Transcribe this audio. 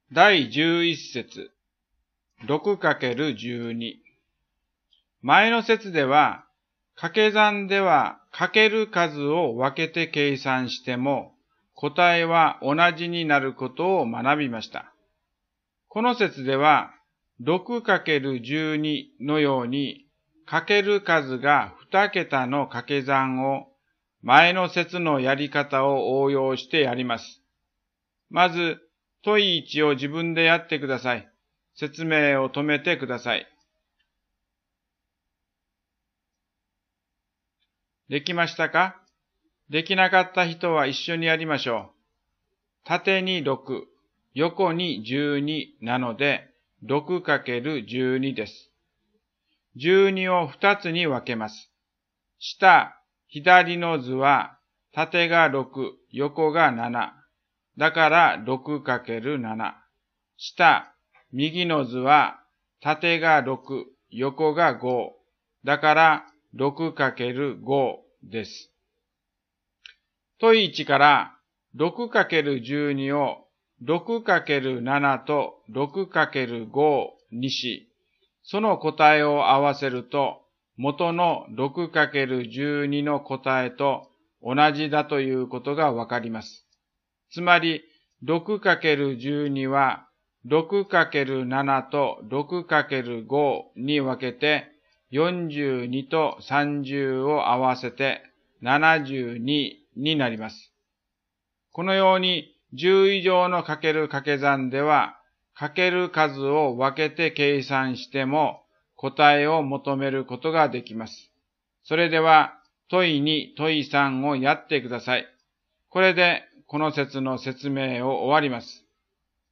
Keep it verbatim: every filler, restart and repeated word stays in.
だいじゅういっ節 ろくかけるじゅうに。前の節では、掛け算ではかける数を分けて計算しても、答えは同じになることを学びました。この節では、ろくかけるじゅうに のように、かける数がに桁の掛け算を、前の節のやり方を応用してやります。まず、問いいちを自分でやってください。説明を止めてください。できましたか？できなかった人は一緒にやりましょう。縦にろく、横にじゅうになので ろくかけるじゅうに です。じゅうにをふたつに分けます。下、左の図は縦がろく、横がなな。だから ろくかけるなな。下、右の図は縦がろく、横がご。だから ろくかけるご です。問いいちからろくかけるじゅうにを ろくかけるなな と ろくかけるご にし、その答えを合わせると元の ろくかけるじゅうに の答えと同じだということがわかります。つまり ろくかけるじゅうに は ろくかけるなな と ろくかけるご に分けてよんじゅうにとさんじゅうを合わせてななじゅうにになります。このようにじゅう以上のかける掛け算ではかける数を分けて計算しても答えを求めることができます。それでは問いに問いさんをやってください。これでこの節の説明を終わります。